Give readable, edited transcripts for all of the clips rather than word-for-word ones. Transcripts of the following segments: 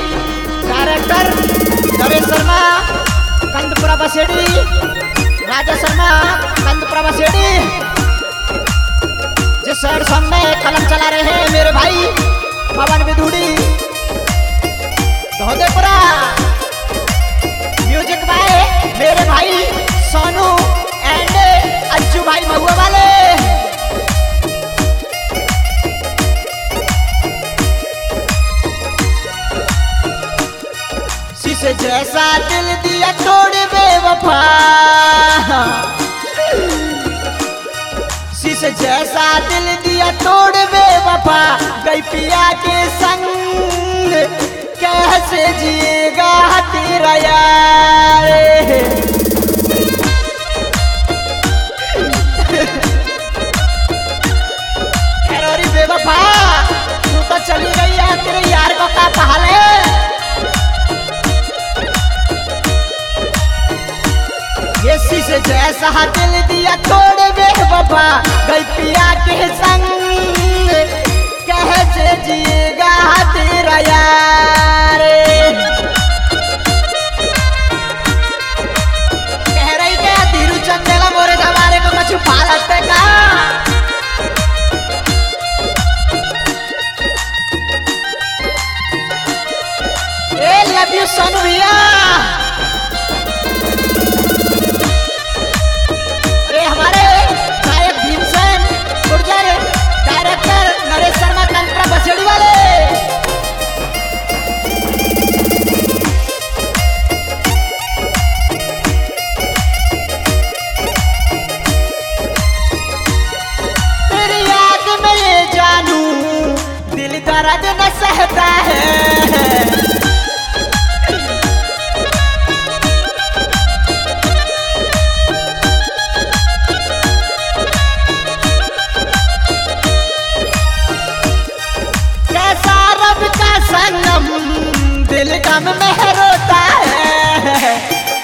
Director Naresh Sharma Kandpura Basedi, Raja Sharma Kandpura Basedi. जिस sad song में कलम चला रहे हैं मेरे भाई पवन विधुड़ी धोदेपुरा, म्यूजिक बाय मेरे भाई सोनू एंड अज्जू भाई महुआ वाले। शीशे जैसा दिल दिया तोड़ बेवफा, शीशे जैसा दिल दिया तोड़ बेवफा, गई पिया के संग कैसे जिएगा तेरा यार। अरे बेवफा तू तो चली गई है, तेरे यार को क्या हाल है। ये शीशे जैसा दिल दिया तोड़ बेवफा, गई पिया के संग कैसे जिएगा तेरा यार। कह रही क्या धीरू चंदेला मोरे जमाने को कुछ पालते का। ए लव यू सोनू भैया। हमारे गायक भीमसेन गुर्जर, डायरेक्टर नरेश शर्मा कंदपुरा बसेड़ी वाले। तेरी याद में ये जानू दिल दर्द न सहता है। दिल गम में रोता है,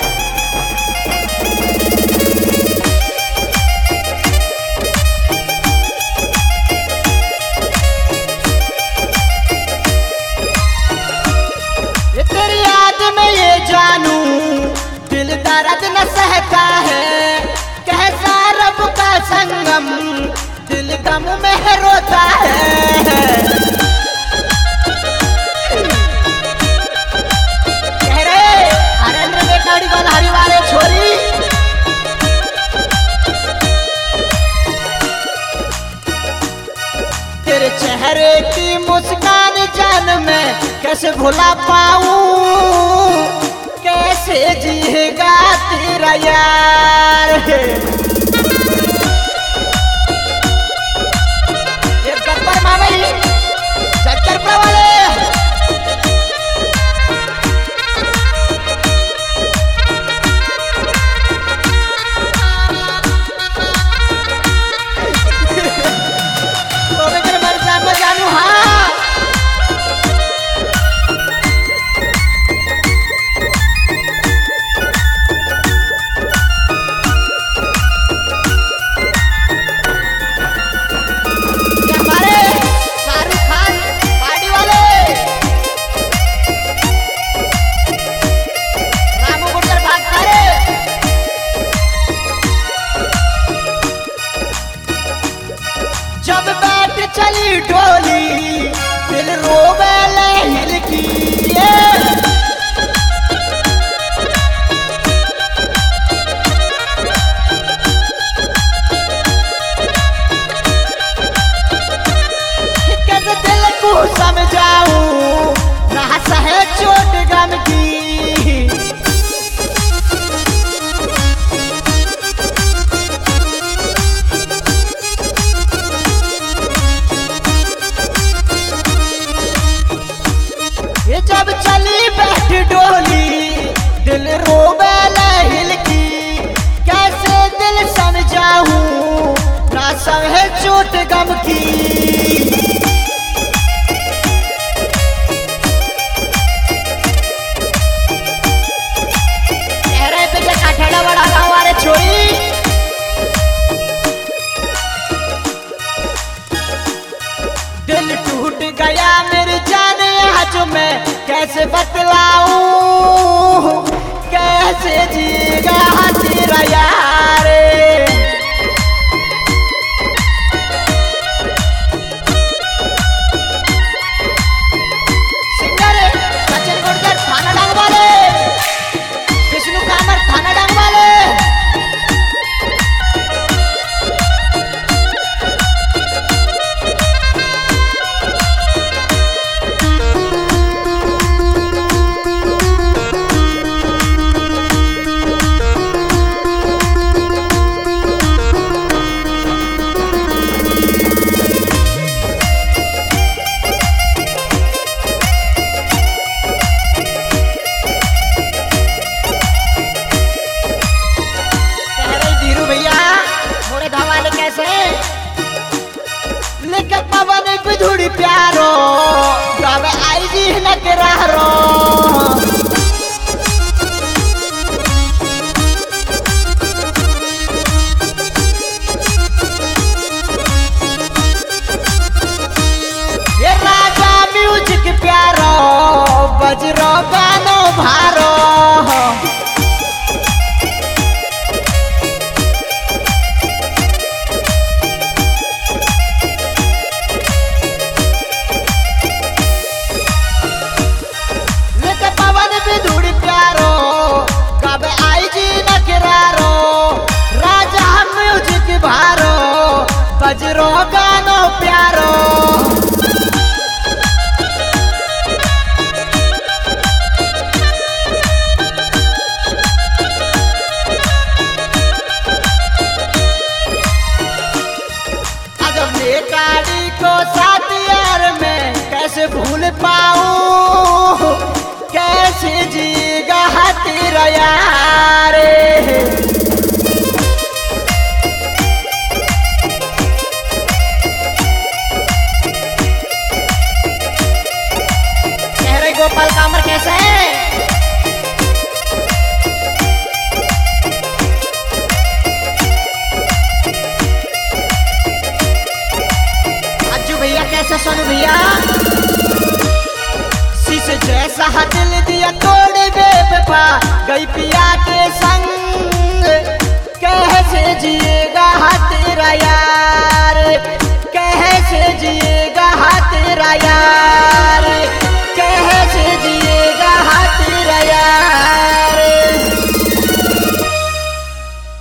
ये तेरी याद में ये जानू दिल दर्द न सहता है। कैसा रब का संगम दिल गम में रोता है। हरी वाले छोरी तेरे चेहरे की मुस्कान जान मैं कैसे भुला पाऊं, कैसे जिएगा तेरा यार। ये गब्बर मावई चक्करपुरा वाले। जब बैठ चली डोली दिल रोवे लहिल की, कैसे दिल को समझाऊं ना सहे चोट गम की। जब चली बैठ डोली दिल रोवे लहिल की, कैसे दिल समझाऊं ना सहे चोट गम की। चेहरे पे क्या काठेड़ा बड़ा गाँव वाले छोरी। दिल टूट गया मेरे जाने आज मैं कैसे बिधुड़ी प्यारो गावे आई जी नकरारो ये राजा म्यूजिक प्यारो बजरो गानो भारो बिधुड़ी प्यारो गावे आई जी नकरारो राजा म्यूजिक भारो बजरो गानो प्यारो अगर ये गाड़ी को साथ यार में कैसे भूल पाऊं कैसे जीगा तेरा यार कह रहे गोपाल कामर कैसे है अज्जू भैया कैसे सोनू भैया शीशे जैसा दिल दिया तोड़ बेवफा गई पिया के संग कैसे जिएगा तेरा यार कैसे जिएगा तेरा यार